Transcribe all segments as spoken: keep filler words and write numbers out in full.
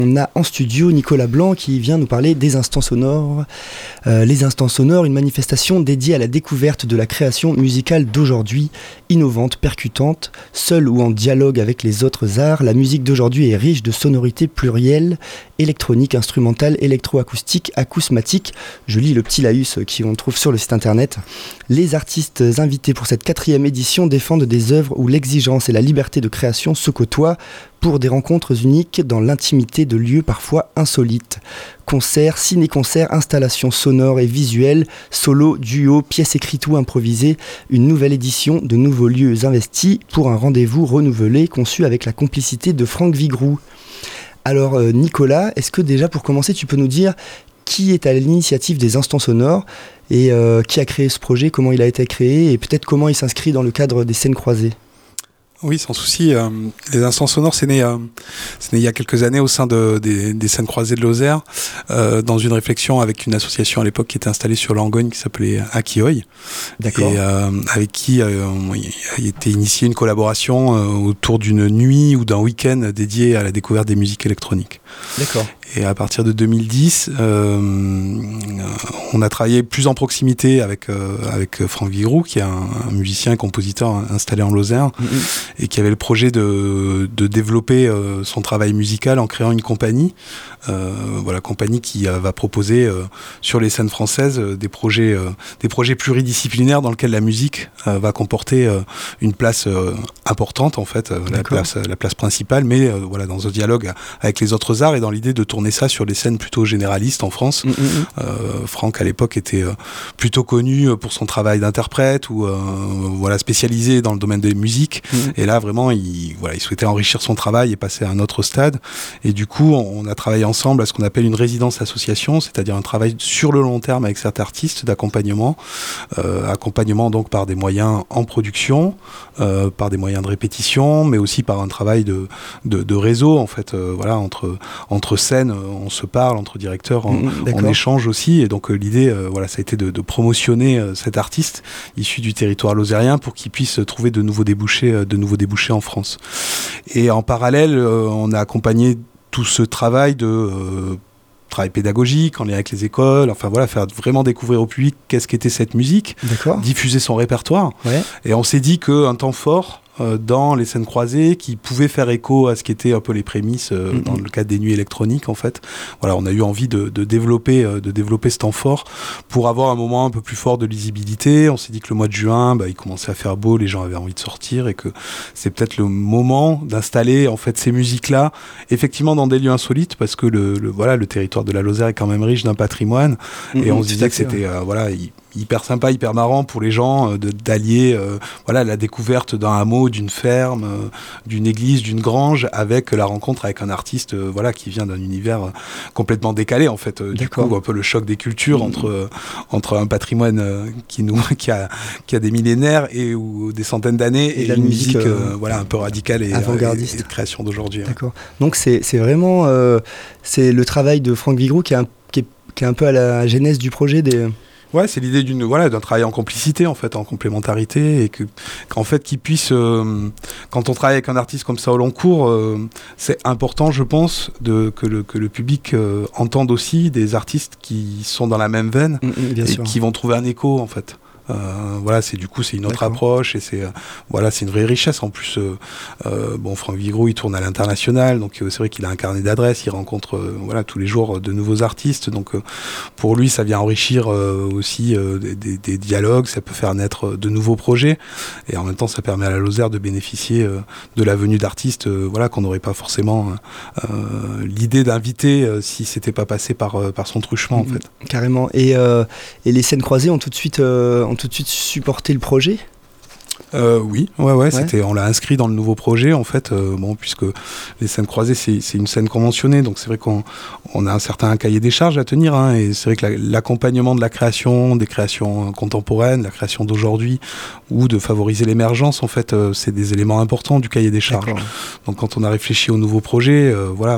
On a en studio Nicolas Blanc qui vient nous parler des instants sonores. Euh, les instants sonores, une manifestation dédiée à la découverte de la création musicale d'aujourd'hui, innovante, percutante, seule ou en dialogue avec les autres arts. La musique d'aujourd'hui est riche de sonorités plurielles, électroniques, instrumentales, électroacoustiques, acousmatiques. Je lis le petit laïus qu'on trouve sur le site internet. Les artistes invités pour cette quatrième édition défendent des œuvres où l'exigence et la liberté de création se côtoient pour des rencontres uniques dans l'intimité de lieux parfois insolites. Concerts, ciné-concerts, installations sonores et visuelles, solos, duos, pièces écrites ou improvisées, une nouvelle édition de nouveaux lieux investis pour un rendez-vous renouvelé conçu avec la complicité de Franck Vigroux. Alors euh, Nicolas, est-ce que déjà pour commencer tu peux nous dire qui est à l'initiative des instants sonores et euh, qui a créé ce projet, comment il a été créé et peut-être comment il s'inscrit dans le cadre des scènes croisées? Oui, sans souci. Euh, les instants sonores, c'est né, euh, c'est né il y a quelques années au sein de, des, des scènes croisées de Lozère, euh, dans une réflexion avec une association à l'époque qui était installée sur Langogne qui s'appelait Akioi. D'accord. Et euh, avec qui euh, il a été initiée une collaboration euh, autour d'une nuit ou d'un week-end dédié à la découverte des musiques électroniques. D'accord. Et à partir de deux mille dix, euh, on a travaillé plus en proximité avec, euh, avec Franck Vigroux, qui est un, un musicien et compositeur installé en Lozère, mm-hmm. et qui avait le projet de, de développer euh, son travail musical en créant une compagnie. Euh, voilà, compagnie qui euh, va proposer euh, sur les scènes françaises euh, des projets, euh, des projets pluridisciplinaires dans lesquels la musique euh, va comporter euh, une place euh, importante, en fait, euh, la place, la place principale, mais euh, voilà, dans un dialogue avec les autres arts et dans l'idée de tourner ça sur des scènes plutôt généralistes en France. Mmh, mmh. Euh, Franck à l'époque était euh, plutôt connu pour son travail d'interprète ou euh, voilà, spécialisé dans le domaine des musiques. Mmh. Et là vraiment il, voilà, il souhaitait enrichir son travail et passer à un autre stade. Et du coup on a travaillé ensemble à ce qu'on appelle une résidence association, c'est-à-dire un travail sur le long terme avec certains artistes d'accompagnement, euh, accompagnement donc par des moyens en production, euh, par des moyens de répétition, mais aussi par un travail de, de, de réseau en fait, euh, voilà, entre, entre scènes, on se parle entre directeurs, on, mmh, on échange aussi, et donc euh, l'idée, euh, voilà, ça a été de, de promotionner euh, cet artiste issu du territoire lozérien pour qu'il puisse trouver de nouveaux débouchés, euh, de nouveaux débouchés en France. Et en parallèle, euh, on a accompagné tout ce travail de euh, travail pédagogique en lien avec les écoles, enfin voilà, faire vraiment découvrir au public qu'est-ce qu'était cette musique, d'accord. diffuser son répertoire. Ouais. Et on s'est dit qu'un temps fort dans les scènes croisées qui pouvaient faire écho à ce qui était un peu les prémices euh, mm-hmm. dans le cadre des nuits électroniques en fait. Voilà, on a eu envie de, de développer euh, de développer ce temps fort pour avoir un moment un peu plus fort de lisibilité. On s'est dit que le mois de juin, bah, il commençait à faire beau, les gens avaient envie de sortir et que c'est peut-être le moment d'installer en fait ces musiques-là effectivement dans des lieux insolites parce que le, le voilà, le territoire de la Lozère est quand même riche d'un patrimoine mm-hmm, et on se disait que c'était euh, voilà, il, hyper sympa, hyper marrant pour les gens euh, de, d'allier euh, voilà, la découverte d'un hameau, d'une ferme, euh, d'une église, d'une grange, avec la rencontre avec un artiste euh, voilà, qui vient d'un univers euh, complètement décalé en fait. Euh, du coup, un peu le choc des cultures mmh. entre, euh, entre un patrimoine euh, qui, nous, qui, a, qui a des millénaires et ou des centaines d'années et, et la une musique, musique euh, voilà, un peu radicale et avant-gardiste. Et, et de création d'aujourd'hui. D'accord. Hein. Donc c'est, c'est vraiment euh, c'est le travail de Franck Vigroux qui est, un, qui, est, qui est un peu à la genèse du projet des... Ouais, c'est l'idée d'une voilà d'un travail en complicité en fait, en complémentarité et que qu'en fait qu'il puisse euh, quand on travaille avec un artiste comme ça au long cours, euh, c'est important je pense de que le que le public euh, entende aussi des artistes qui sont dans la même veine mmh, et sûr. Qui vont trouver un écho en fait. Euh, voilà, c'est du coup c'est une autre D'accord. approche et c'est euh, voilà c'est une vraie richesse en plus. Euh, euh, bon, Franck Vigroux il tourne à l'international, donc euh, c'est vrai qu'il a un carnet d'adresses, il rencontre euh, voilà tous les jours de nouveaux artistes, donc euh, pour lui ça vient enrichir euh, aussi euh, des, des, des dialogues, ça peut faire naître de nouveaux projets et en même temps ça permet à la Lozère de bénéficier euh, de la venue d'artistes euh, voilà qu'on n'aurait pas forcément euh, l'idée d'inviter euh, si c'était pas passé par euh, par son truchement mmh, en fait. Carrément. Et euh, et les scènes croisées ont tout de suite euh, ont tout de suite supporté le projet ? Euh, oui, ouais, ouais, ouais. C'était, on l'a inscrit dans le nouveau projet en fait, euh, bon, puisque les scènes croisées c'est, c'est une scène conventionnée, donc c'est vrai qu'on on a un certain cahier des charges à tenir, hein, et c'est vrai que la, l'accompagnement de la création, des créations contemporaines, la création d'aujourd'hui, ou de favoriser l'émergence en fait, euh, c'est des éléments importants du cahier des charges. D'accord. Donc quand on a réfléchi au nouveau projet, euh, voilà. On,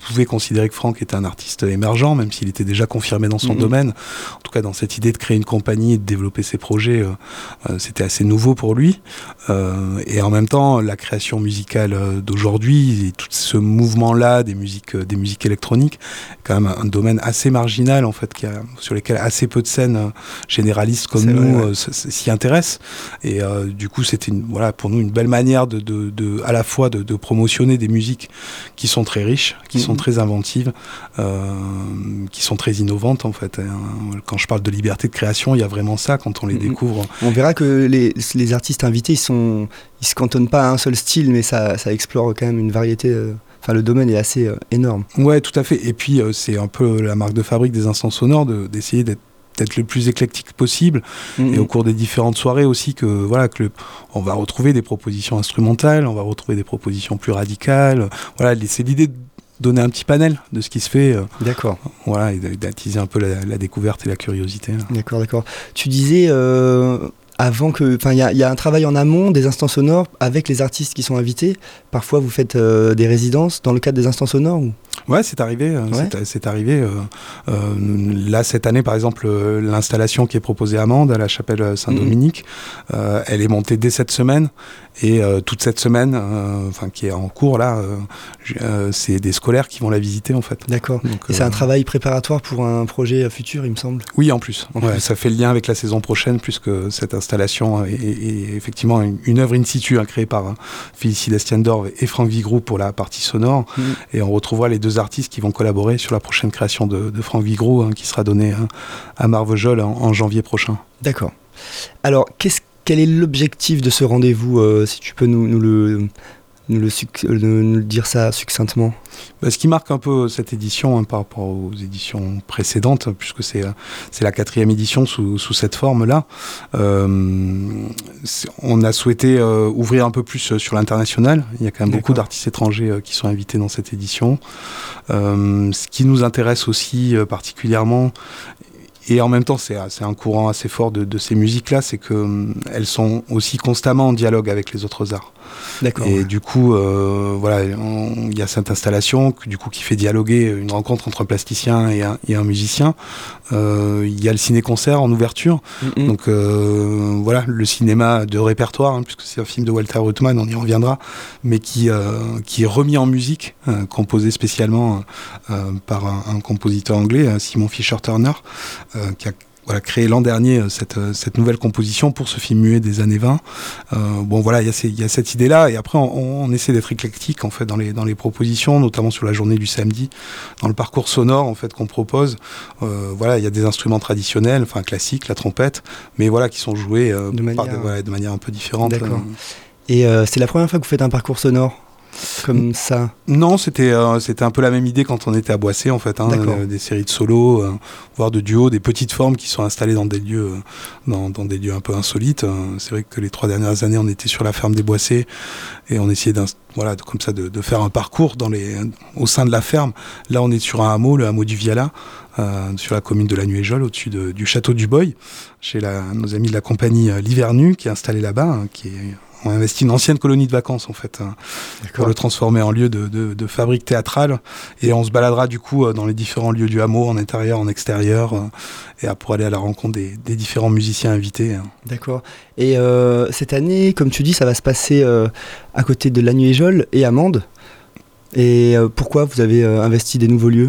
pouvait considérer que Franck était un artiste émergent, même s'il était déjà confirmé dans son mmh. domaine. En tout cas, dans cette idée de créer une compagnie et de développer ses projets, euh, euh, c'était assez nouveau pour lui. Euh, et en même temps, la création musicale d'aujourd'hui, et tout ce mouvement-là des musiques, des musiques électroniques, quand même un domaine assez marginal, en fait, qui a, sur lesquels assez peu de scènes euh, généralistes comme c'est nous vrai, ouais. euh, s'y intéressent. Et euh, du coup, c'était une, voilà, pour nous une belle manière de, de, de, à la fois de, de promotionner des musiques qui sont très riches, qui mmh. sont très inventives, euh, qui sont très innovantes, en fait. Et, euh, quand je parle de liberté de création, il y a vraiment ça quand on les mmh. découvre. On verra que les, les artistes invités, ils sont, ils se cantonnent pas à un seul style, mais ça, ça explore quand même une variété. Euh... Enfin, le domaine est assez euh, énorme. Ouais, tout à fait. Et puis, euh, c'est un peu la marque de fabrique des instants sonores de, d'essayer d'être peut-être le plus éclectique possible. Mmh. Et au cours des différentes soirées aussi, que voilà, que le, on va retrouver des propositions instrumentales, on va retrouver des propositions plus radicales. Voilà, c'est l'idée de donner un petit panel de ce qui se fait. Euh, d'accord. Voilà, et d'attiser un peu la, la découverte et la curiosité. D'accord, d'accord. Tu disais... Euh... Avant que, enfin, il y, y a un travail en amont des instants sonores avec les artistes qui sont invités. Parfois, vous faites euh, des résidences dans le cadre des instants sonores ou... Ouais, c'est arrivé. Euh, ouais. c'est, c'est arrivé. Euh, euh, là, cette année, par exemple, euh, l'installation qui est proposée à Mende, à la chapelle Saint-Dominique, mmh. euh, elle est montée dès cette semaine. Et euh, toute cette semaine, euh, enfin qui est en cours là, euh, euh, c'est des scolaires qui vont la visiter en fait. D'accord. Donc, et euh, c'est un travail préparatoire pour un projet futur, il me semble. Oui, en plus. En ouais, plus. Ça fait le lien avec la saison prochaine puisque cette installation est, est, est effectivement une, une œuvre in situ hein, créée par hein, Félicie Destienne-Dorve et Franck Vigroux pour la partie sonore. Mmh. Et on retrouvera les deux artistes qui vont collaborer sur la prochaine création de, de Franck Vigroux hein, qui sera donnée hein, à Marvejols en, en janvier prochain. D'accord. Alors, qu'est-ce Quel est l'objectif de ce rendez-vous, euh, si tu peux nous, nous, le, nous, le, nous, nous le dire ça succinctement ? Bah, ce qui marque un peu cette édition hein, par rapport aux éditions précédentes, puisque c'est, c'est la quatrième édition sous, sous cette forme-là, euh, on a souhaité euh, ouvrir un peu plus sur l'international. Il y a quand même D'accord. beaucoup d'artistes étrangers euh, qui sont invités dans cette édition. Euh, ce qui nous intéresse aussi euh, particulièrement, et en même temps, c'est, c'est un courant assez fort de, de ces musiques-là, c'est qu'elles hum, sont aussi constamment en dialogue avec les autres arts. D'accord. Et ouais. du coup, euh, voilà, il y a cette installation du coup, qui fait dialoguer une rencontre entre un plasticien et un, et un musicien. Il euh, y a le ciné-concert en ouverture. Mm-hmm. Donc euh, voilà, le cinéma de répertoire, hein, puisque c'est un film de Walter Ruttmann, on y reviendra, mais qui, euh, qui est remis en musique, euh, composé spécialement euh, par un, un compositeur anglais, Simon Fisher-Turner, euh, qui a Voilà, créé l'an dernier euh, cette, euh, cette nouvelle composition pour ce film muet des années vingt. Euh, bon voilà, il y, y a cette idée-là, et après on, on essaie d'être éclectique en fait dans les, dans les propositions, notamment sur la journée du samedi, dans le parcours sonore en fait qu'on propose. Euh, voilà, il y a des instruments traditionnels, enfin classiques, la trompette, mais voilà qui sont joués euh, de, manière... par de, voilà, de manière un peu différente. D'accord. Euh... Et euh, c'est la première fois que vous faites un parcours sonore comme ça? Non, c'était euh, c'était un peu la même idée quand on était à Boissé en fait, hein, euh, des séries de solos, euh, voire de duos, des petites formes qui sont installées dans des lieux, euh, dans, dans des lieux un peu insolites. Euh, c'est vrai que les trois dernières années, on était sur la ferme des Boissé et on essayait d'un, voilà, de, comme ça de, de faire un parcours dans les, au sein de la ferme. Là, on est sur un hameau, le hameau du Viala, euh, sur la commune de la Nuéjole, au-dessus de, du château du Boy, chez la, nos amis de la compagnie euh, L'Hivernu, qui est installée là-bas, hein, qui est on a investi une ancienne colonie de vacances en fait, hein, pour le transformer en lieu de, de, de fabrique théâtrale, et on se baladera du coup dans les différents lieux du hameau, en intérieur, en extérieur, et pour aller à la rencontre des, des différents musiciens invités. D'accord. Et euh, cette année, comme tu dis, ça va se passer euh, à côté de la Nuéjole et à Mende. Et euh, pourquoi vous avez euh, investi des nouveaux lieux ?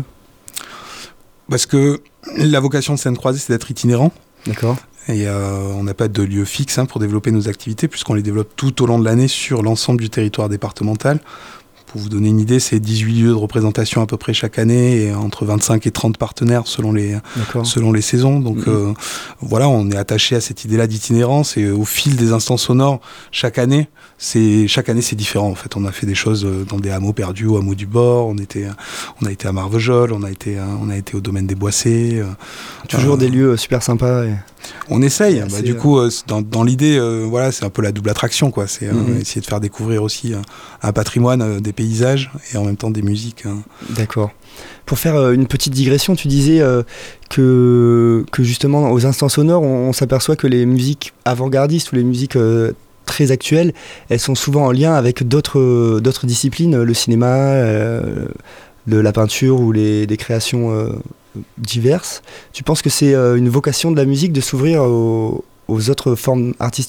Parce que la vocation de Scènes Croisées, c'est d'être itinérant. D'accord. Et euh, on n'a pas de lieu fixe hein, pour développer nos activités, puisqu'on les développe tout au long de l'année sur l'ensemble du territoire départemental. Pour vous donner une idée, c'est dix-huit lieux de représentation à peu près chaque année, et entre vingt-cinq et trente partenaires selon les, selon les saisons. Donc mmh. euh, voilà, on est attaché à cette idée-là d'itinérance, et au fil des instants sonores, chaque année, c'est, chaque année c'est différent. En fait, on a fait des choses dans des hameaux perdus, au hameau du bord, on, était, on a été à Marvejols, on a été, on a été au domaine des Boissé. Euh, Toujours euh, des lieux super sympas. Et... On essaye. Bah, du coup, euh, dans, dans l'idée, euh, voilà, c'est un peu la double attraction, quoi. C'est euh, mmh. essayer de faire découvrir aussi euh, un patrimoine, euh, des paysages et en même temps des musiques. Hein. D'accord. Pour faire euh, une petite digression, tu disais euh, que, que justement aux instants sonores, on, on s'aperçoit que les musiques avant-gardistes ou les musiques euh, très actuelles, elles sont souvent en lien avec d'autres, d'autres disciplines, le cinéma, euh, de la peinture ou les, des créations euh, diverses. Tu penses que c'est euh, une vocation de la musique de s'ouvrir aux, aux autres formes artistiques ?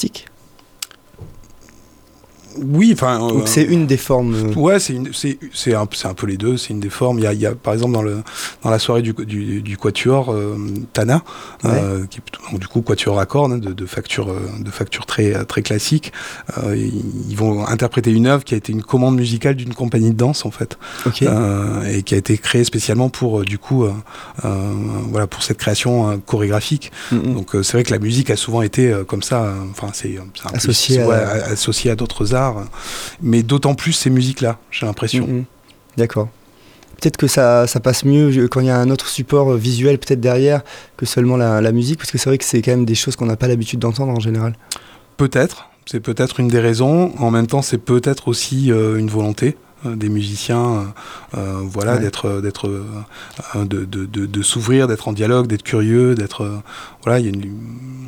Oui, enfin. Euh, c'est une des formes. Euh... Ouais, c'est une, c'est, c'est un, c'est un peu les deux. C'est une des formes. Il y a, il y a par exemple dans le dans la soirée du du, du quatuor euh, Tana, ouais. euh, qui est donc, du coup quatuor à cordes, hein, de, de facture de facture très très classique. Euh, ils vont interpréter une œuvre qui a été une commande musicale d'une compagnie de danse en fait, okay. euh, et qui a été créée spécialement pour euh, du coup euh, euh, voilà pour cette création euh, chorégraphique. Mm-hmm. Donc euh, c'est vrai que la musique a souvent été euh, comme ça. Enfin euh, c'est, c'est un associé peu, à... ouais, associé à d'autres arts. Mais d'autant plus ces musiques-là, j'ai l'impression. Mmh, d'accord. Peut-être que ça, ça passe mieux quand il y a un autre support visuel peut-être derrière que seulement la, la musique, parce que c'est vrai que c'est quand même des choses qu'on n'a pas l'habitude d'entendre en général. Peut-être, c'est peut-être une des raisons. En même temps, c'est peut-être aussi euh, une volonté euh, des musiciens, euh, voilà, ouais. d'être, d'être, euh, de, de, de, de s'ouvrir, d'être en dialogue, d'être curieux, d'être, euh, voilà, il y a une,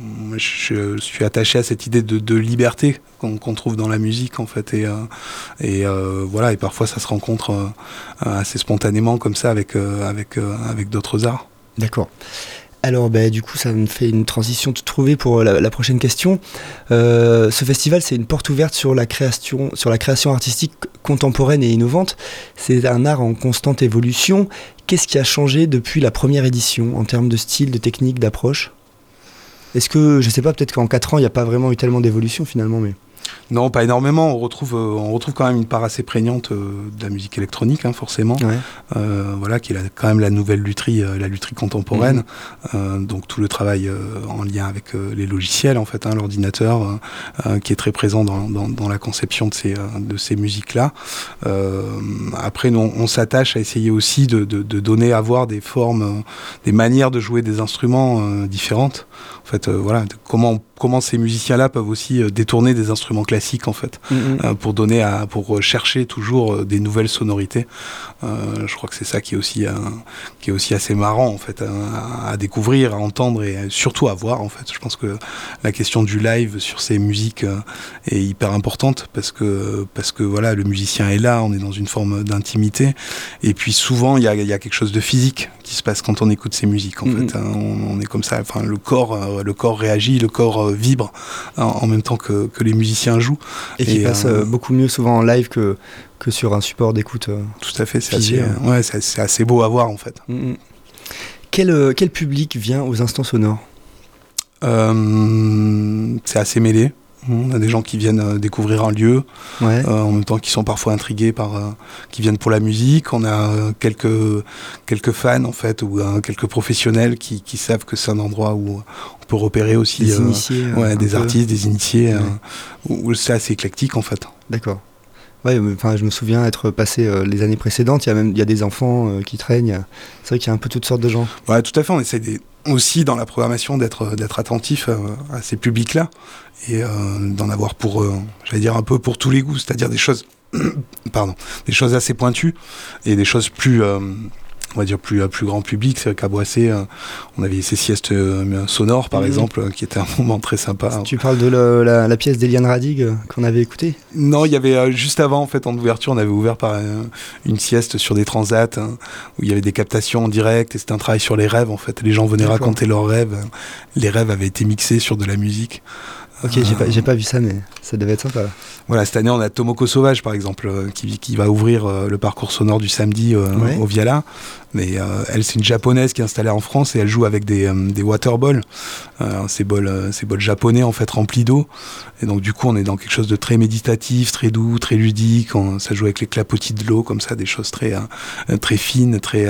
je, je suis attaché à cette idée de, de liberté qu'on, qu'on trouve dans la musique en fait, et, euh, et euh, voilà, et parfois ça se rencontre euh, assez spontanément comme ça avec euh, avec euh, avec d'autres arts. D'accord. Alors bah, du coup ça me fait une transition toute trouvée pour la, la prochaine question. Euh, ce festival c'est une porte ouverte sur la création, sur la création artistique contemporaine et innovante. C'est un art en constante évolution. Qu'est-ce qui a changé depuis la première édition en termes de style, de technique, d'approche ? Est-ce que, je sais pas, peut-être qu'en quatre ans il n'y a pas vraiment eu tellement d'évolution finalement, mais... Non, pas énormément. On retrouve, euh, on retrouve quand même une part assez prégnante euh, de la musique électronique, hein, forcément. Ouais. Euh, voilà, qui est la, quand même la nouvelle lutherie, euh, la lutherie contemporaine. Mmh. Euh, donc tout le travail euh, en lien avec euh, les logiciels, en fait, hein, l'ordinateur, euh, euh, qui est très présent dans, dans, dans la conception de ces, euh, de ces musiques-là. Euh, après, nous, on, on s'attache à essayer aussi de, de, de donner à voir des formes, euh, des manières de jouer des instruments euh, différentes. En fait, euh, voilà, comment comment ces musiciens-là peuvent aussi euh, détourner des instruments classiques en fait, mmh. euh, pour donner à, pour chercher toujours euh, des nouvelles sonorités. Euh, je crois que c'est ça qui est aussi, euh, qui est aussi assez marrant en fait, à, à découvrir, à entendre et surtout à voir en fait. Je pense que la question du live sur ces musiques euh, est hyper importante parce que parce que voilà, le musicien est là, on est dans une forme d'intimité et puis souvent il y a, y a quelque chose de physique qui se passe quand on écoute ces musiques en mmh. fait. Hein, on, on est comme ça, enfin le corps, euh, le corps réagit, le corps euh, vibre hein, en même temps que, que les musiciens jouent. Et, et qui passe euh, beaucoup mieux souvent en live que, que sur un support d'écoute. Euh, tout à fait, c'est assez, euh, ouais, c'est, c'est assez beau à voir en fait. Mmh. Quel, euh, quel public vient aux instants sonores ? euh, C'est assez mêlé. On a des gens qui viennent euh, découvrir un lieu, ouais. euh, en même temps qui sont parfois intrigués par, euh, qui viennent pour la musique. On a euh, quelques quelques fans en fait ou euh, quelques professionnels qui, qui savent que c'est un endroit où on peut repérer aussi des, euh, initiés, ouais, des peu. artistes, des initiés, ouais. euh, où c'est assez éclectique en fait. D'accord. Ouais, enfin, je me souviens être passé euh, les années précédentes. Il y a même il y a des enfants euh, qui traînent. C'est vrai qu'il y a un peu toutes sortes de gens. Ouais, tout à fait. On essaie des aussi dans la programmation d'être d'être attentif euh, à ces publics-là et euh, d'en avoir pour, euh, j'allais dire un peu pour tous les goûts, c'est-à-dire des choses, pardon, des choses assez pointues et des choses plus, euh, on va dire plus plus grand public. C'est vrai qu'à Boissé, euh, on avait ces siestes euh, sonores par mmh. exemple, euh, qui était un moment très sympa. Tu parles de le, la, la pièce d'Eliane Radig euh, qu'on avait écoutée ? Non, il y avait euh, juste avant en fait en ouverture, on avait ouvert par euh, une sieste sur des transats hein, où il y avait des captations en direct et c'était un travail sur les rêves en fait. Les gens venaient D'accord. raconter leurs rêves. Les rêves avaient été mixés sur de la musique. Ok, j'ai, euh, pas, j'ai pas vu ça, mais ça devait être sympa. Voilà, cette année, on a Tomoko Sauvage, par exemple, euh, qui, qui va ouvrir euh, le parcours sonore du samedi euh, ouais. au Viala. Mais euh, elle, c'est une japonaise qui est installée en France et elle joue avec des, euh, des waterballs, euh, ces bols, euh, ces bols japonais en fait remplis d'eau. Et donc du coup, on est dans quelque chose de très méditatif, très doux, très ludique. On, ça joue avec les clapotis de l'eau, comme ça, des choses très, euh, très fines, très euh,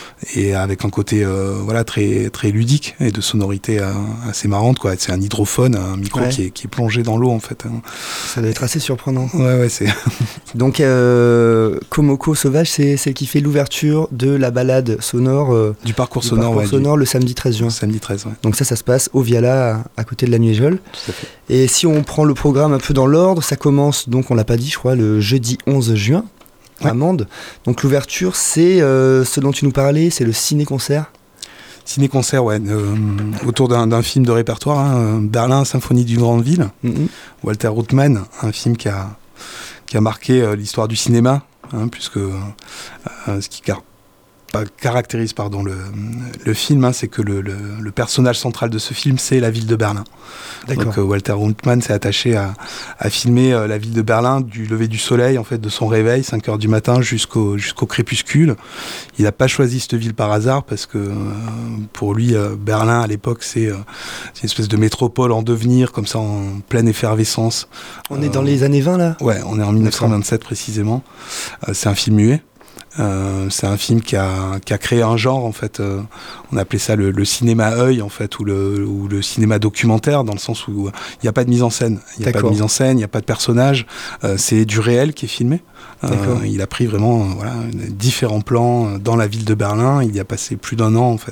et avec un côté euh, voilà très, très ludique et de sonorité euh, assez marrante quoi. C'est un hydrophone, un micro ouais. qui, est, qui est plongé dans l'eau en fait. Ça doit être assez surprenant. Ouais, ouais, c'est. Donc euh, Tomoko Sauvage, c'est celle qui fait l'ouverture de la balade sonore euh, du parcours du sonore, parcours ouais, sonore du... le samedi treize juin. Samedi treize, ouais. Donc ça, ça se passe au Viala, à, à côté de la Nuéjole. Tout à fait. Et si on prend le programme un peu dans l'ordre, ça commence, donc on l'a pas dit, je crois, le jeudi onze juin, ouais. à Mende. Donc l'ouverture, c'est euh, ce dont tu nous parlais, c'est le ciné-concert. Ciné-concert, ouais, euh, autour d'un, d'un film de répertoire, hein, Berlin, Symphonie d'une grande ville. Mm-hmm. Walter Ruttmann, un film qui a, qui a marqué euh, l'histoire du cinéma. hein, puisque euh, ce qui car- pas, caractérise pardon, le, le film, hein, c'est que le, le, le personnage central de ce film, c'est la ville de Berlin. D'accord. Donc euh, Walter Runtmann s'est attaché à, à filmer euh, la ville de Berlin du lever du soleil, en fait, de son réveil, cinq heures du matin, jusqu'au, jusqu'au crépuscule. Il n'a pas choisi cette ville par hasard, parce que euh, pour lui, euh, Berlin, à l'époque, c'est, euh, c'est une espèce de métropole en devenir, comme ça, en pleine effervescence. On euh, est dans les années vingt, là ? Ouais, on est en dix-neuf cent vingt-sept, précisément. Euh, c'est un film muet. Euh, c'est un film qui a, qui a créé un genre, en fait. Euh, on appelait ça le, le cinéma œil, en fait, ou le, ou le cinéma documentaire, dans le sens où il n'y a pas de mise en scène. Il n'y a pas de mise en scène, il n'y a pas de personnage. Euh, c'est du réel qui est filmé. Euh, il a pris vraiment euh, voilà, différents plans dans la ville de Berlin. Il y a passé plus d'un an, en fait.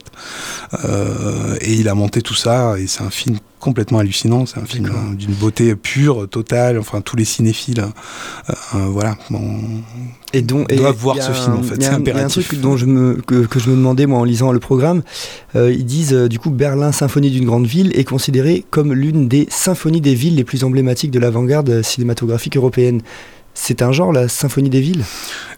Euh, et il a monté tout ça, et c'est un film complètement hallucinant. C'est un film euh, d'une beauté pure, totale. Enfin, tous les cinéphiles, euh, euh, voilà, bon, et donc, doivent et voir ce un, film, en fait. C'est impératif. Il y a un truc dont je me, que, que je me demandais, moi, en lisant le programme. Euh, ils disent, euh, du coup, Berlin, symphonie d'une grande ville, est considérée comme l'une des symphonies des villes les plus emblématiques de l'avant-garde cinématographique européenne. C'est un genre, la symphonie des villes ?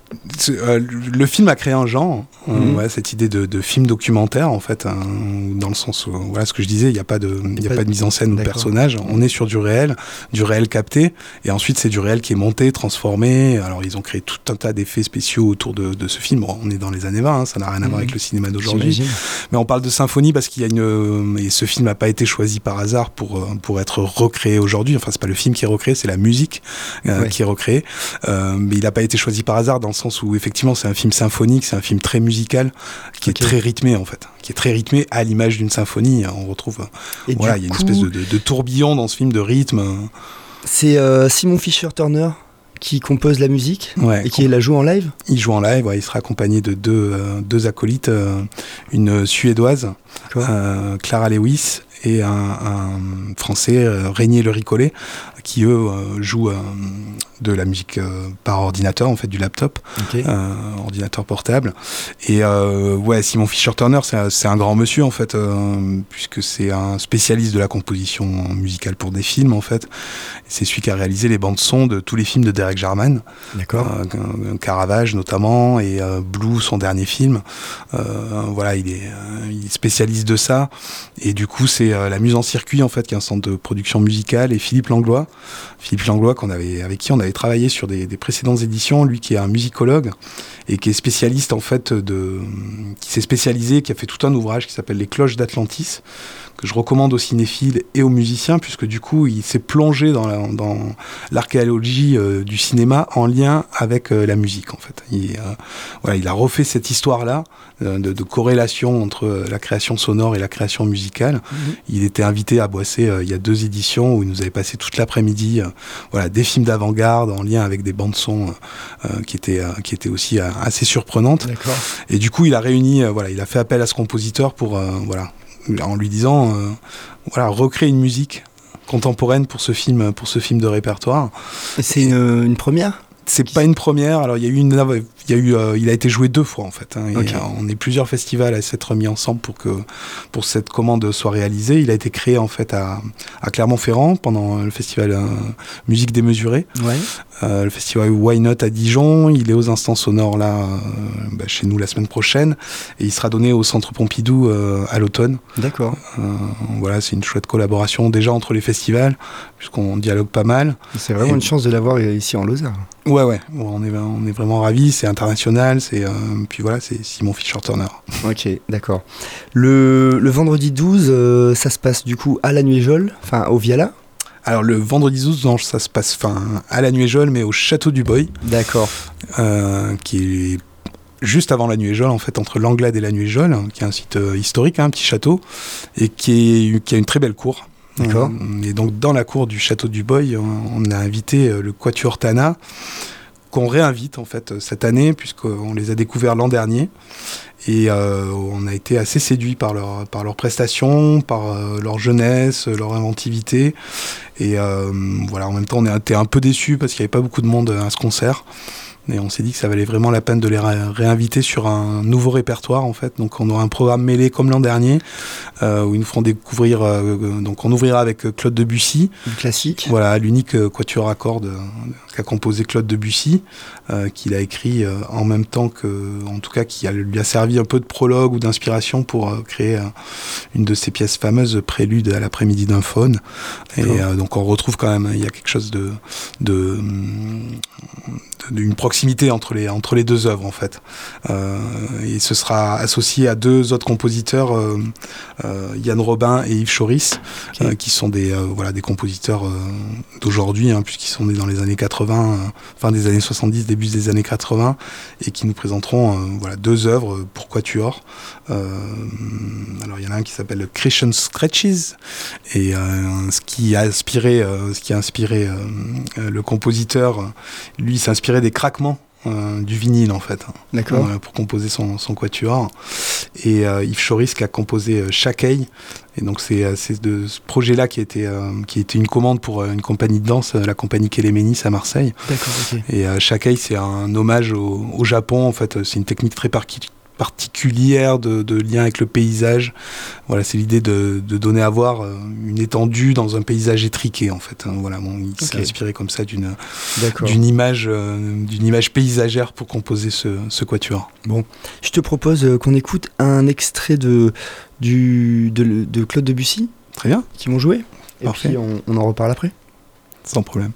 Euh, le film a créé un genre, mmh. euh, ouais, cette idée de, de film documentaire, en fait, hein, dans le sens où, voilà ce que je disais, il n'y a pas de, il y a pas, pas de mise en scène ou de personnage, on est sur du réel, du réel capté, et ensuite c'est du réel qui est monté, transformé. Alors ils ont créé tout un tas d'effets spéciaux autour de, de ce film. Bon, on est dans les années vingt, hein, ça n'a rien à mmh. voir avec le cinéma d'aujourd'hui. J'imagine. Mais on parle de symphonie parce qu'il y a une, et ce film n'a pas été choisi par hasard pour pour être recréé aujourd'hui. Enfin, c'est pas le film qui est recréé, c'est la musique euh, ouais. qui est recréée. Euh, mais il n'a pas été choisi par hasard dans le sens où effectivement c'est un film symphonique, c'est un film très musical, qui okay. est très rythmé en fait, qui est très rythmé à l'image d'une symphonie. On retrouve, et voilà, il y a une coup, espèce de, de, de tourbillon dans ce film de rythme. C'est euh, Simon Fischer-Turner qui compose la musique ouais, et qui la joue en live. Il joue en live, ouais, il sera accompagné de deux, euh, deux acolytes, euh, une suédoise, euh, Clara Lewis, et un, un français, euh, Régnier Le Ricollet, qui eux euh, jouent euh, de la musique euh, par ordinateur, en fait, du laptop, okay. euh, ordinateur portable. Et euh, ouais, Simon Fischer-Turner, c'est un, c'est un grand monsieur, en fait, euh, puisque c'est un spécialiste de la composition musicale pour des films, en fait. C'est celui qui a réalisé les bandes-son de tous les films de Derek Jarman. D'accord. Euh, Caravage, notamment, et euh, Blue, son dernier film. Euh, voilà, il est, euh, il est spécialiste de ça. Et du coup, c'est euh, la Muse en Circuit, en fait, qui est un centre de production musicale, et Philippe Langlois. Philippe Langlois, qu'on avait, avec qui on avait travaillé sur des, des précédentes éditions, lui qui est un musicologue et qui est spécialiste en fait de, qui s'est spécialisé, qui a fait tout un ouvrage qui s'appelle Les Cloches d'Atlantis, que je recommande aux cinéphiles et aux musiciens, puisque du coup il s'est plongé dans, la, dans l'archéologie euh, du cinéma en lien avec euh, la musique en fait. Il, euh, voilà, il a refait cette histoire-là euh, de, de corrélation entre la création sonore et la création musicale. Mmh. Il était invité à Boissé euh, il y a deux éditions où il nous avait passé toute l'après-midi euh, voilà, des films d'avant-garde en lien avec des bandes-son euh, qui, étaient, euh, qui étaient aussi euh, assez surprenantes. D'accord. Et du coup il a réuni, euh, voilà, il a fait appel à ce compositeur pour euh, voilà, en lui disant euh, voilà, recréer une musique contemporaine pour ce film, pour ce film de répertoire. Et c'est une, une première ? C'est pas une première. Alors il y a eu une, il y a eu, euh, il a été joué deux fois en fait. Hein, okay. Et, euh, on est plusieurs festivals à s'être mis ensemble pour que pour cette commande soit réalisée. Il a été créé en fait à, à Clermont-Ferrand pendant le festival euh, Musique démesurée. Ouais. Euh, le festival Why Not à Dijon. Il est aux Instants Sonores là euh, bah, chez nous la semaine prochaine et il sera donné au Centre Pompidou euh, à l'automne. D'accord. Euh, voilà, c'est une chouette collaboration déjà entre les festivals puisqu'on dialogue pas mal. C'est vraiment et... une chance de l'avoir ici en Lozère. Ouais, ouais, on est, on est vraiment ravis, c'est international, c'est, euh, puis voilà, c'est Simon Fischer-Turner. Ok, d'accord. Le, le vendredi douze, euh, ça se passe du coup à la Nuéjole, enfin au Viala. Alors le vendredi douze, non, ça se passe à la Nuéjole, mais au Château du Boy. D'accord. Euh, qui est juste avant la Nuéjole, en fait, entre l'Anglade et la Nuéjole, qui est un site euh, historique, hein, un petit château, et qui, est, qui a une très belle cour. D'accord. Et donc dans la cour du Château du Boy, on a invité le Quatuor Tana, qu'on réinvite en fait cette année, puisqu'on les a découverts l'an dernier. Et euh, on a été assez séduits par leur, par leurs prestations, par euh, leur jeunesse, leur inventivité. Et euh, voilà, en même temps, on a été un peu déçus parce qu'il n'y avait pas beaucoup de monde à ce concert. Et on s'est dit que ça valait vraiment la peine de les ré- réinviter sur un nouveau répertoire en fait. Donc on aura un programme mêlé comme l'an dernier euh, où ils nous feront découvrir. Euh, donc on ouvrira avec Claude Debussy, le classique. Voilà, l'unique euh, quatuor à cordes euh, qu'a composé Claude Debussy, euh, qu'il a écrit euh, en même temps que, en tout cas, qui a, lui a servi un peu de prologue ou d'inspiration pour euh, créer euh, une de ses pièces fameuses, Prélude à l'après-midi d'un faune. Et euh, donc on retrouve quand même, il y a quelque chose de, de, de, d'une proximité entre les entre les deux œuvres en fait. Euh, et ce sera associé à deux autres compositeurs, euh, euh, Yann Robin et Yves Choris, okay. euh, qui sont des euh, voilà des compositeurs euh, d'aujourd'hui, hein, puisqu'ils sont nés dans les années quatre-vingts, euh, fin des années soixante-dix, début des années quatre-vingts, et qui nous présenteront euh, voilà deux œuvres pour quatuor. Euh, alors il y en a un qui s'appelle Christian Scratches, et euh, ce qui a inspiré euh, ce qui a inspiré euh, le compositeur, lui il s'est inspiré des craquements Euh, du vinyle en fait, d'accord. euh, pour composer son, son quatuor. Et euh, Yves Choris qui a composé euh, Shakei, et donc c'est, c'est de ce projet là qui a été, euh, qui a été une commande pour euh, une compagnie de danse, euh, la compagnie Kéléménis à Marseille. D'accord, ok. Et euh, Shakei c'est un hommage au, au Japon en fait, c'est une technique très particulière particulière de, de lien avec le paysage. Voilà, c'est l'idée de, de donner à voir euh, une étendue dans un paysage étriqué en fait. Hein, voilà, bon, il okay. s'est inspiré comme ça d'une, d'une image, euh, d'une image paysagère pour composer ce, ce quatuor. Bon, je te propose euh, qu'on écoute un extrait de, du, de, de Claude Debussy. Très bien. Qui vont jouer. Et Parfait. Puis on, on en reparle après. Sans problème.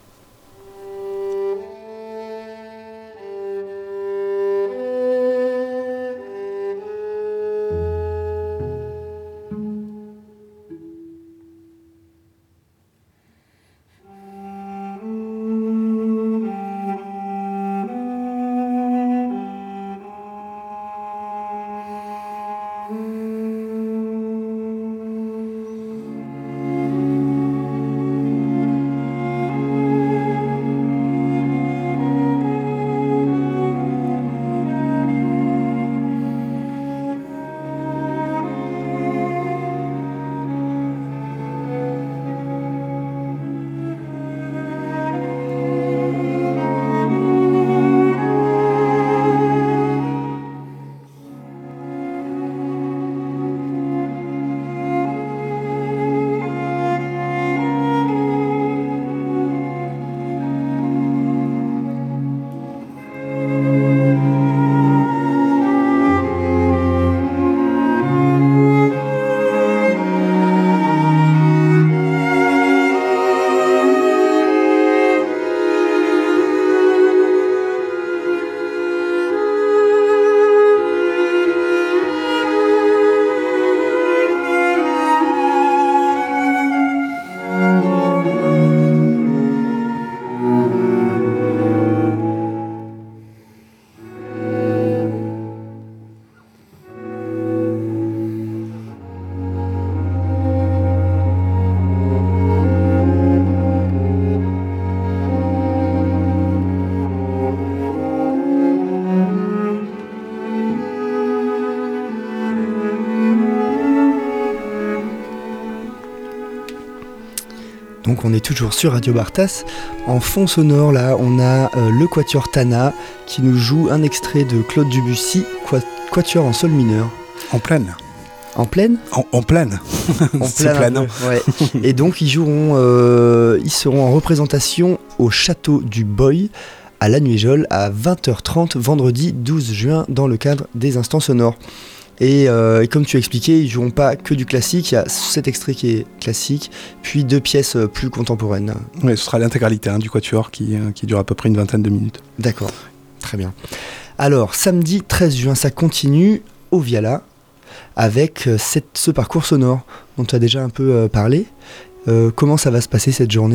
Donc on est toujours sur Radio Bartas. En fond sonore, là, on a euh, le Quatuor Tana qui nous joue un extrait de Claude Debussy, Quatuor en sol mineur. En pleine. En pleine En, en pleine. En C'est pleine. Ouais. Et donc ils joueront, euh, ils seront en représentation au château du Boy à La Nuéjole à vingt heures trente vendredi douze juin dans le cadre des Instants sonores. Et, euh, et comme tu as expliqué, ils ne joueront pas que du classique, il y a cet extrait qui est classique, puis deux pièces plus contemporaines. Oui, ce sera l'intégralité hein, du quatuor qui, euh, qui dure à peu près une vingtaine de minutes. D'accord, très bien. Alors, samedi treize juin, ça continue au Viala avec cette, ce parcours sonore dont tu as déjà un peu euh, parlé. Euh, comment ça va se passer cette journée ?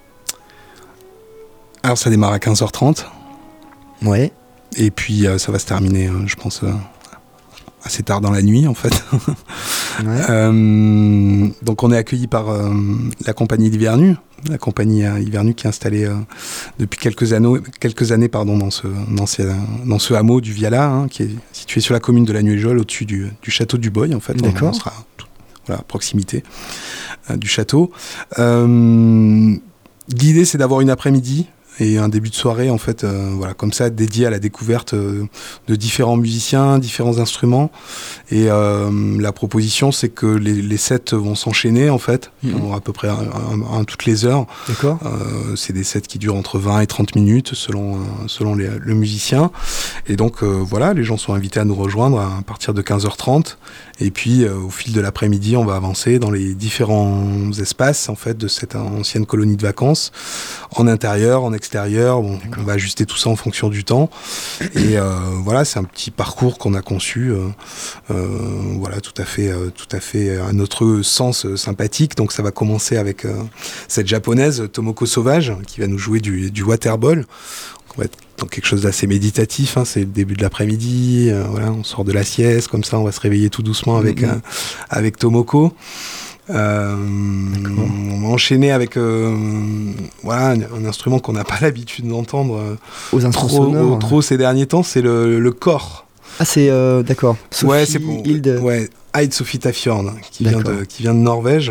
Alors, ça démarre à quinze heures trente. Ouais. Et puis, euh, ça va se terminer, euh, je pense... Euh assez tard dans la nuit en fait. Ouais. euh, donc on est accueilli par euh, la compagnie d'Hivernu, la compagnie euh, Hivernu qui est installée euh, depuis quelques années, quelques années pardon, dans, ce, dans, ces, dans ce hameau du Viala, hein, qui est situé sur la commune de La Nuéjole, au-dessus du, du château du Boy en fait. D'accord. On, on sera tout, voilà, à proximité euh, du château. Euh, l'idée c'est d'avoir une après-midi et un début de soirée en fait, euh, voilà, comme ça, dédié à la découverte euh, de différents musiciens, différents instruments. Et euh, la proposition, c'est que les, les sets vont s'enchaîner en fait, mmh. à peu près un, un, un, toutes les heures. D'accord. Euh, c'est des sets qui durent entre vingt et trente minutes selon, euh, selon les, le musicien. Et donc euh, voilà, les gens sont invités à nous rejoindre à partir de quinze heures trente. Et puis euh, au fil de l'après-midi, on va avancer dans les différents espaces en fait de cette ancienne colonie de vacances, en intérieur, en extérieur. Bon, on va ajuster tout ça en fonction du temps. Et euh, voilà, c'est un petit parcours qu'on a conçu, euh, euh, voilà, tout à fait, euh, tout à fait à notre sens euh, sympathique. Donc ça va commencer avec euh, cette japonaise Tomoko Sauvage qui va nous jouer du, du waterball. On va être dans quelque chose d'assez méditatif, hein, c'est le début de l'après-midi, euh, voilà, on sort de la sieste, comme ça on va se réveiller tout doucement avec, mmh. euh, avec Tomoko. Euh, on va enchaîner avec euh, voilà, un, un instrument qu'on n'a pas l'habitude d'entendre euh, aux trop, sonores, au, trop ces derniers temps, c'est le, le corps. Ah c'est euh, d'accord. Sophie ouais, c'est bon. Hilde. Ouais, Heid Sophie Tafjord, qui vient de qui vient de Norvège.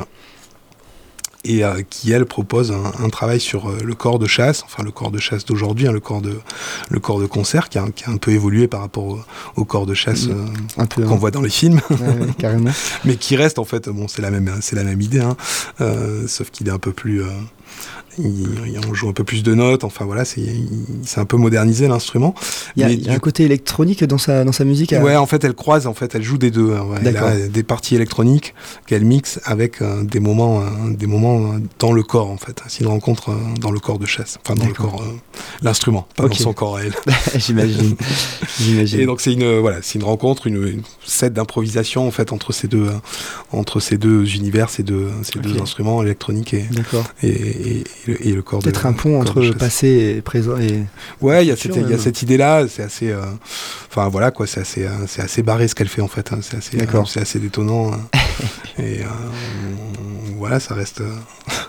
Et euh, qui, elle, propose un, un travail sur euh, le corps de chasse, enfin le corps de chasse d'aujourd'hui, hein, le, corps de, le corps de concert, qui a, qui a un peu évolué par rapport au, au corps de chasse euh, un peu, qu'on hein. voit dans les films. Ouais, ouais, carrément. Mais qui reste, en fait, bon, c'est la même, c'est la même idée, hein, euh, sauf qu'il est un peu plus... Euh, Il, on joue un peu plus de notes, enfin voilà, c'est, c'est un peu modernisé l'instrument. Il y a, il y a un côté électronique dans sa, dans sa musique. Ouais, à... en fait, elle croise, en fait, elle joue des deux. Ouais. Elle a des parties électroniques qu'elle mixe avec euh, des moments, euh, des moments dans le corps, en fait. C'est une rencontre euh, dans le corps de chasse, enfin dans D'accord. le corps, euh, l'instrument, pas okay. dans son corps à elle. J'imagine. J'imagine. Et donc c'est une, euh, voilà, c'est une rencontre, une, une set d'improvisation en fait entre ces deux, euh, entre ces deux univers, ces deux, ces okay. deux instruments électroniques et, et, et, et, et le corps. Peut-être de, un pont entre le passé et présent et. Ouais, il y a cette, il y a cette idée-là, c'est assez, enfin euh, voilà quoi, c'est assez, euh, c'est assez barré ce qu'elle fait en fait, hein, c'est assez, euh, c'est assez détonnant hein. et euh, voilà, ça reste, euh,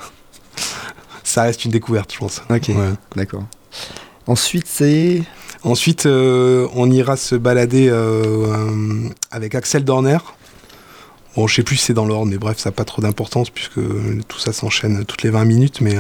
ça reste une découverte, je pense. Ok, ouais. D'accord. Ensuite, c'est. Ensuite, euh, on ira se balader euh, euh, avec Axel Dorner. Bon, je sais plus si c'est dans l'ordre, mais bref, ça n'a pas trop d'importance puisque tout ça s'enchaîne toutes les vingt minutes. Mais euh,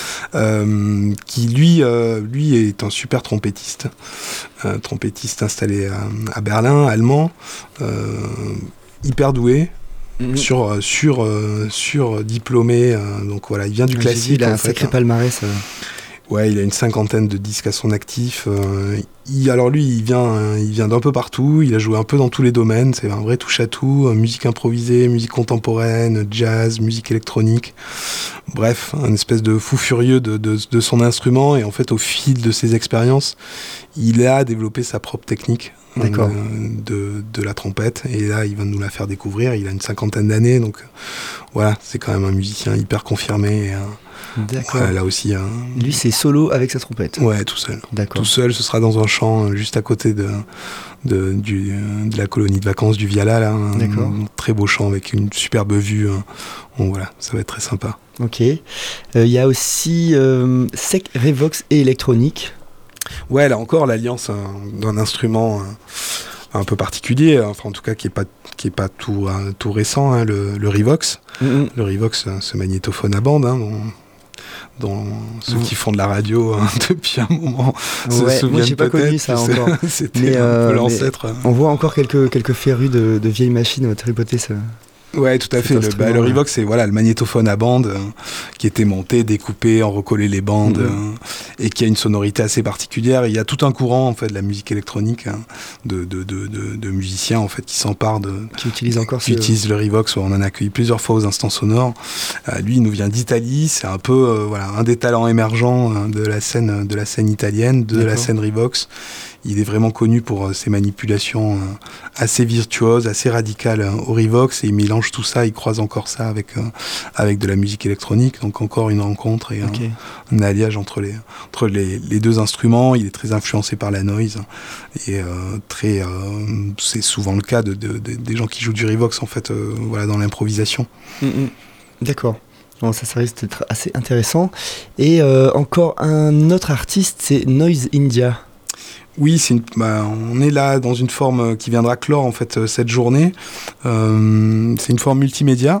euh, qui lui, euh, lui est un super trompettiste, euh, trompettiste installé à, à Berlin, allemand, euh, hyper doué. Mmh. Sur, sur, euh, sur diplômé, euh, donc voilà, il vient du ouais, classique. Vu, il a en un fait, sacré palmarès. Euh... Ouais, il a une cinquantaine de disques à son actif. Euh, il, alors lui, il vient, euh, il vient d'un peu partout. Il a joué un peu dans tous les domaines. C'est un vrai touche-à-tout. Euh, musique improvisée, musique contemporaine, jazz, musique électronique. Bref, un espèce de fou furieux de, de, de son instrument. Et en fait, au fil de ses expériences, il a développé sa propre technique. D'accord. Euh, de, de la trompette. Et là, il va nous la faire découvrir. Il a une cinquantaine d'années. Donc voilà, c'est quand même un musicien hyper confirmé. Et un, D'accord. Ouais, là aussi. Hein. Lui, c'est solo avec sa trompette. Ouais, tout seul. D'accord. Tout seul, ce sera dans un champ juste à côté de, de, du, de la colonie de vacances du Viala. Là, un, D'accord. Un très beau champ avec une superbe vue. Hein. Bon, voilà, ça va être très sympa. Ok. Il euh, y a aussi euh, Sec, Revox et électronique. Ouais, là encore, l'alliance hein, d'un instrument un, un peu particulier, enfin en tout cas qui n'est pas, qui est pas tout, hein, tout récent, hein, le, le Revox. Mm-hmm. Le Revox, ce magnétophone à bande. Hein, bon, dont ceux mmh. qui font de la radio hein, depuis un moment ouais, se souviennent moi j'ai pas peut-être. Connu ça encore. C'était mais, un euh, peu l'ancêtre. On voit encore quelques, quelques férus de, de vieilles machines tripoter ça. Ouais, tout à fait. Le, bah, le Revox, c'est voilà, le magnétophone à bande euh, qui était monté, découpé, en recollé les bandes mmh. euh, et qui a une sonorité assez particulière. Et il y a tout un courant en fait de la musique électronique hein, de, de, de, de, de musiciens en fait qui s'emparent de qui utilisent encore qui ce... utilisent le Revox. On en a accueilli plusieurs fois aux instants sonores. Euh, lui, il nous vient d'Italie. C'est un peu euh, voilà un des talents émergents euh, de la scène de la scène italienne, de D'accord. la scène Revox. Il est vraiment connu pour euh, ses manipulations euh, assez virtuoses, assez radicales euh, au Revox et il mélange tout ça, il croise encore ça avec, euh, avec de la musique électronique, donc encore une rencontre et okay. un, un alliage entre, les, entre les, les deux instruments. Il est très influencé par la noise et euh, très, euh, c'est souvent le cas de, de, de, des gens qui jouent du Revox en fait, euh, voilà, dans l'improvisation. Mmh, mmh. D'accord. Bon, ça, ça risque d'être assez intéressant. Et euh, encore un autre artiste, c'est Noise India. Oui, c'est une, bah, on est là dans une forme qui viendra clore en fait cette journée. Euh, c'est une forme multimédia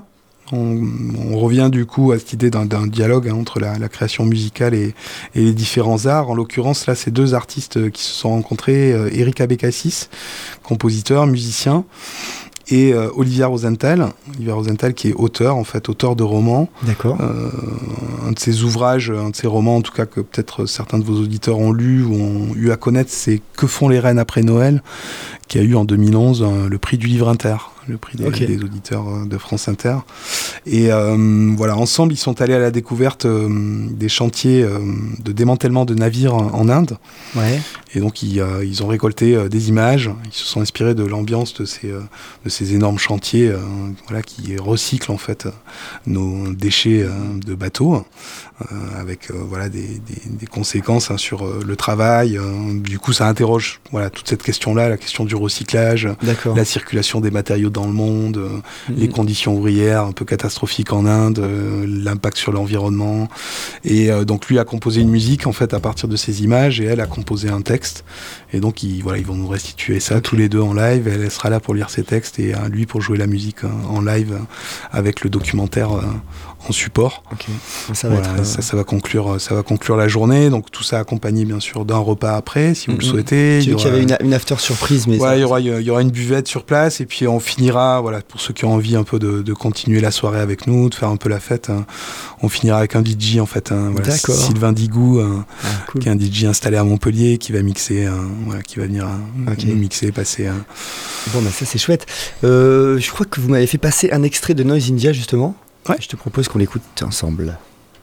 On, on revient du coup à cette idée d'un, d'un dialogue hein, entre la, la création musicale et, et les différents arts. En l'occurrence, là, c'est deux artistes qui se sont rencontrés, euh, Eric Abécassis, compositeur, musicien, et euh, Olivier Rosenthal, Olivier Rosenthal qui est auteur, en fait, auteur de romans. D'accord. Euh, un de ses ouvrages, un de ses romans, en tout cas que peut-être certains de vos auditeurs ont lu ou ont eu à connaître, c'est Que font les reines après Noël, qui a eu en deux mille onze euh, le prix du livre inter, le prix des, okay. des auditeurs euh, de France Inter. Et euh, voilà, ensemble, ils sont allés à la découverte euh, des chantiers euh, de démantèlement de navires en, en Inde. Ouais. Et donc, ils, euh, ils ont récolté euh, des images. Ils se sont inspirés de l'ambiance de ces, euh, de ces énormes chantiers euh, voilà, qui recyclent en fait nos déchets euh, de bateaux. Euh, avec euh, voilà, des, des, des conséquences hein, sur euh, le travail. Euh, du coup, ça interroge voilà, toute cette question-là, la question du recyclage, D'accord. la circulation des matériaux dans le monde, euh, mmh. les conditions ouvrières un peu catastrophiques en Inde, euh, l'impact sur l'environnement. Et euh, donc, lui a composé une musique en fait à partir de ces images et elle a composé un texte. Et donc, ils, voilà, ils vont nous restituer ça okay. tous les deux en live. Elle, elle sera là pour lire ses textes et euh, lui pour jouer la musique euh, en live euh, avec le documentaire euh, en support. Okay. Ça, va voilà, être, euh... ça, ça va conclure, ça va conclure la journée. Donc tout ça accompagné bien sûr d'un repas après, si vous mm-hmm. le souhaitez. J'ai vu qu'il y avait une, une after surprise, mais ouais, ça... il y aura, il y aura une buvette sur place et puis on finira. Voilà, pour ceux qui ont envie un peu de, de continuer la soirée avec nous, de faire un peu la fête, hein, on finira avec un D J en fait, hein, voilà, Sylvain Digou, hein, ah, cool. qui est un D J installé à Montpellier, qui va mixer, hein, voilà, qui va venir hein, okay. nous mixer, passer. Hein. Bon, bah ça c'est chouette. Euh, je crois que vous m'avez fait passer un extrait de Noise India justement. Ouais. Je te propose qu'on l'écoute ensemble.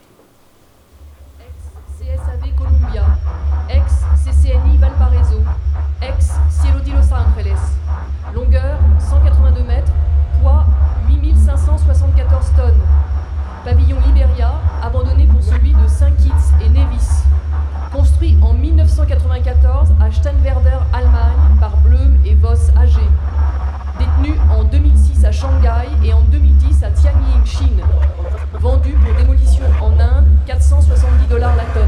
Ex-C S A V Columbia, ex-C C N I Valparaiso, ex-Cielo di Los Angeles. Longueur cent quatre-vingt-deux mètres, poids huit mille cinq cent soixante-quatorze tonnes. Pavillon Liberia, abandonné pour celui de Saint-Kitts et Nevis. Construit en mille neuf cent quatre-vingt-quatorze à Steinwerder, Allemagne, par Blum et Voss A G. Détenu en deux mille six à Shanghai et en deux mille dix à Tianying, Chine. Vendu pour démolition en Inde, quatre cent soixante-dix dollars la tonne.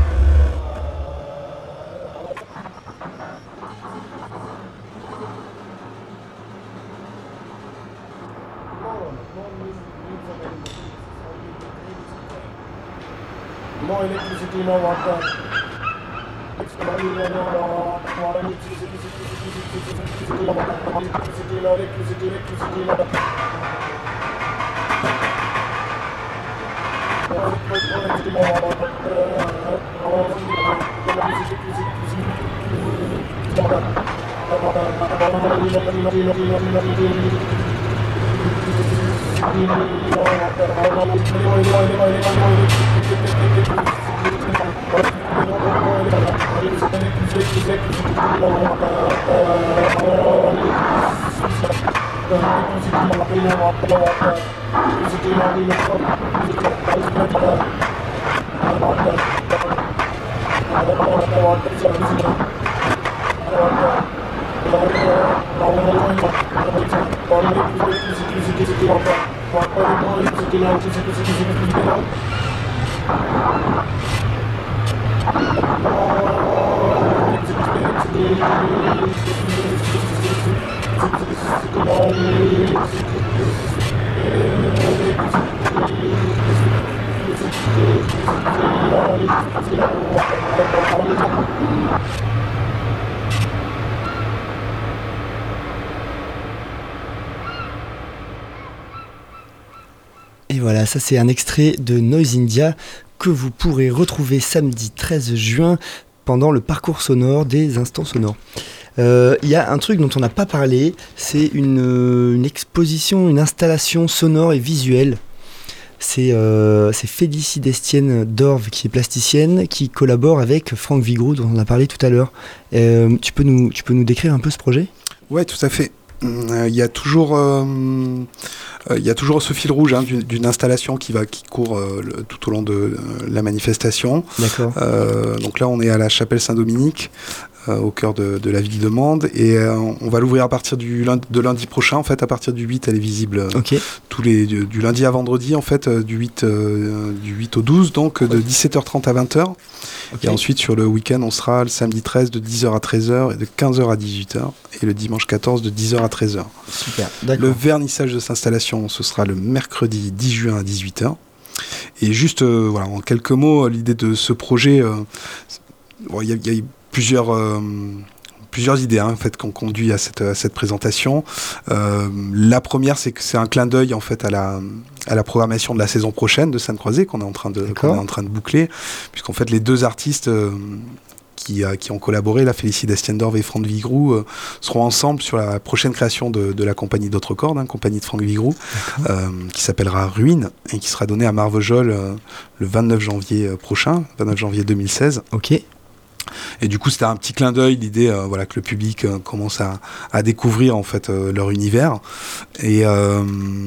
No electricity, no water. Et voilà, ça c'est un extrait de Noise India que vous pourrez retrouver samedi treize juin pendant le parcours sonore des instants sonores. Il euh, y a un truc dont on n'a pas parlé, c'est une, une exposition, une installation sonore et visuelle. C'est, euh, c'est Félicie Destienne d'Orve qui est plasticienne, qui collabore avec Franck Vigroux dont on a parlé tout à l'heure. Euh, tu peux nous, tu peux nous décrire un peu ce projet ? Ouais, tout à fait. Il euh, y a toujours, euh, euh, y a toujours ce fil rouge hein, d'une, d'une installation qui va, qui court euh, le, tout au long de euh, la manifestation. D'accord. Euh, donc là, on est à la chapelle Saint-Dominique. Euh, au cœur de, de la ville de Mende et euh, on va l'ouvrir à partir du lundi, de lundi prochain en fait à partir du huit elle est visible okay. tous les du, du lundi à vendredi en fait euh, du huit euh, du huit au douze donc de dix-sept heures trente à vingt heures okay. Et ensuite sur le week-end on sera le samedi treize de dix heures à treize heures et de quinze heures à dix-huit heures et le dimanche quatorze de dix heures à treize heures. Super, Le d'accord. vernissage de cette installation, ce sera le mercredi dix juin à dix-huit heures. Et juste, euh, voilà, en quelques mots, l'idée de ce projet, euh, bon, il y, y a eu plusieurs... Euh, plusieurs idées hein, en fait, qui ont conduit à cette, à cette présentation. Euh, la première, c'est que c'est un clin d'œil en fait, à, la, à la programmation de la saison prochaine de Scène-Croisée qu'on est en train de, qu'on est en train de boucler, puisqu'en fait les deux artistes euh, qui, euh, qui ont collaboré, la Félicie Destiendorf et Franck Vigroux, euh, seront ensemble sur la prochaine création de, de la compagnie d'Autre Cordes, hein, compagnie de Franck Vigroux, euh, qui s'appellera Ruine et qui sera donnée à Marvejol euh, le vingt-neuf janvier prochain, vingt-neuf janvier deux mille seize. Ok. Et du coup, c'était un petit clin d'œil, l'idée euh, voilà, que le public euh, commence à, à découvrir en fait euh, leur univers. Et euh,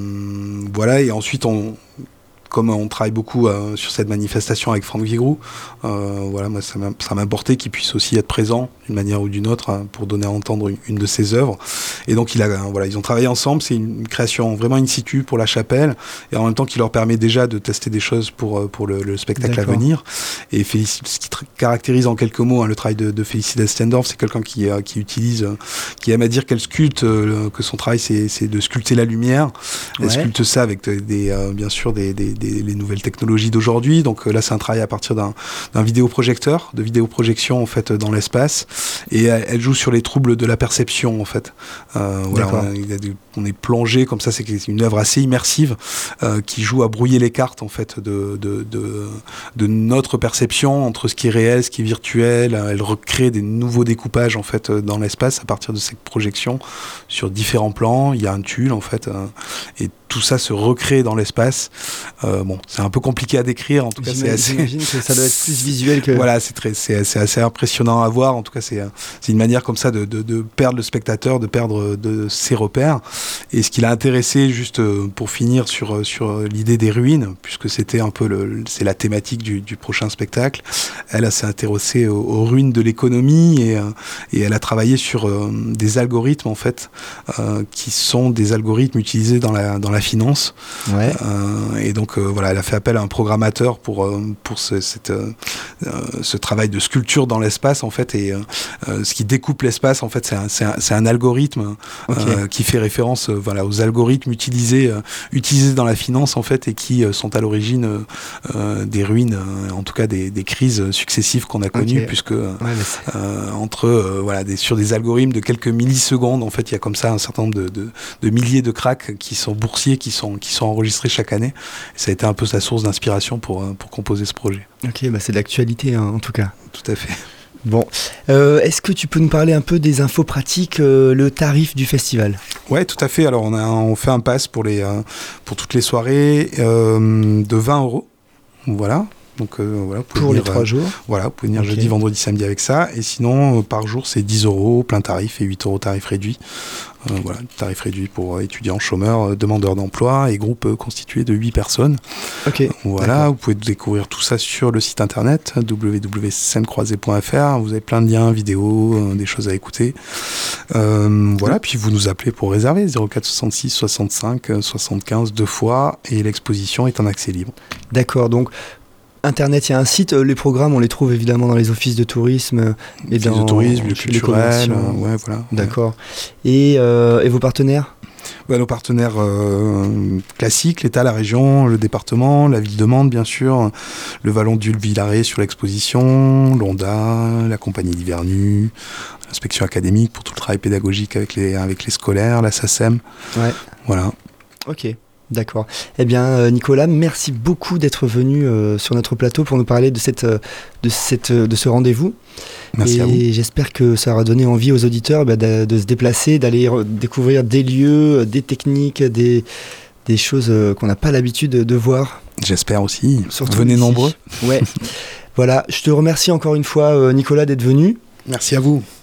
voilà. Et ensuite, on, comme on travaille beaucoup euh, sur cette manifestation avec Franck Vigroux, euh, voilà, moi, ça m'a, ça m'a importé qu'il puisse aussi être présent d'une manière ou d'une autre hein, pour donner à entendre une, une de ses œuvres. Et donc, il a, euh, voilà, ils ont travaillé ensemble. C'est une, une création vraiment in situ pour la chapelle, et en même temps, qui leur permet déjà de tester des choses pour pour le, le spectacle D'accord. à venir. Et Félicie, ce qui tr- caractérise en quelques mots hein, le travail de, de Félicie Destiendorf, c'est quelqu'un qui, euh, qui utilise, euh, qui aime à dire qu'elle sculpte, euh, que son travail c'est, c'est de sculpter la lumière. Elle ouais. sculpte ça avec des, euh, bien sûr des, des, des les nouvelles technologies d'aujourd'hui. Donc euh, là, c'est un travail à partir d'un, d'un vidéoprojecteur, de vidéoprojection en fait dans l'espace. Et elle, elle joue sur les troubles de la perception en fait. Euh, voilà, on, a, il y a des, on est plongé comme ça. C'est une œuvre assez immersive euh, qui joue à brouiller les cartes en fait de de, de de notre perception entre ce qui est réel, ce qui est virtuel. Elle recrée des nouveaux découpages en fait dans l'espace à partir de cette projection sur différents plans. Il y a un tulle en fait euh, et tout ça se recrée dans l'espace. Euh, bon, c'est un peu compliqué à décrire. En tout cas, j'imagine, c'est assez. J'imagine que ça doit être plus visuel que. Voilà, c'est très, c'est, c'est assez impressionnant à voir. En tout cas, c'est, c'est une manière comme ça de, de, de perdre le spectateur, de perdre de ses repères. Et ce qui l'a intéressé, juste pour finir sur sur l'idée des ruines, puisque c'était un peu le, c'est la thématique du, du prochain spectacle. Elle, elle s'est intéressée aux, aux ruines de l'économie et et elle a travaillé sur euh, des algorithmes en fait, euh, qui sont des algorithmes utilisés dans la dans la finance. Ouais. Euh, et donc euh, voilà, elle a fait appel à un programmateur pour euh, pour ce, cette, euh, ce travail de sculpture dans l'espace en fait. Et euh, ce qui découpe l'espace en fait, c'est un, c'est un, c'est un algorithme okay. euh, qui fait référence euh, voilà aux algorithmes utilisés euh, utilisés dans la finance en fait et qui euh, sont à l'origine euh, des ruines, euh, en tout cas des, des crises successives qu'on a connues, okay. puisque ouais, euh, entre euh, voilà des, sur des algorithmes de quelques millisecondes en fait, il y a comme ça un certain nombre de, de, de milliers de cracks qui sont boursiers, qui sont qui sont enregistrés chaque année. Et ça a été un peu sa source d'inspiration pour pour composer ce projet. Ok, bah c'est de l'actualité hein, en tout cas. Tout à fait. Bon, euh, est-ce que tu peux nous parler un peu des infos pratiques, euh, le tarif du festival ? Ouais, tout à fait. Alors on a on fait un pass pour les euh, pour toutes les soirées euh, de vingt euros. Voilà. Donc euh, voilà, pour venir, les trois euh, jours. Voilà, vous pouvez venir okay. jeudi, vendredi, samedi avec ça. Et sinon, euh, par jour, c'est dix euros plein tarif et huit euros tarif réduit. Euh, voilà, tarif réduit pour euh, étudiants, chômeurs, euh, demandeurs d'emploi et groupe euh, constitué de huit personnes. Ok. Voilà, d'accord. Vous pouvez découvrir tout ça sur le site internet w w w point scène croisée point f r. Vous avez plein de liens, vidéos, euh, des choses à écouter. Euh, voilà, puis vous nous appelez pour réserver zéro quatre soixante-six soixante-cinq soixante-quinze deux fois et l'exposition est en accès libre. D'accord, donc Internet, il y a un site, les programmes on les trouve évidemment dans les offices de tourisme et dans de tourisme, le culturel, euh, ouais, voilà. D'accord. Ouais. Et, euh, et vos partenaires ? Bah, nos partenaires euh, classiques, l'État, la région, le département, la ville de Mende bien sûr, le Vallon du Villaret sur l'exposition, l'Onda, la compagnie d'Hivernu, l'inspection académique pour tout le travail pédagogique avec les, avec les scolaires, la S A C E M. Ouais. Voilà. Ok. D'accord. Eh bien, Nicolas, merci beaucoup d'être venu euh, sur notre plateau pour nous parler de, cette, de, cette, de ce rendez-vous. Merci et à vous. Et j'espère que ça aura donné envie aux auditeurs bah, de, de se déplacer, d'aller re- découvrir des lieux, des techniques, des, des choses euh, qu'on n'a pas l'habitude de, de voir. J'espère aussi. Surtout Venez ici. nombreux. Ouais. Voilà. Je te remercie encore une fois, euh, Nicolas, d'être venu. Merci à vous.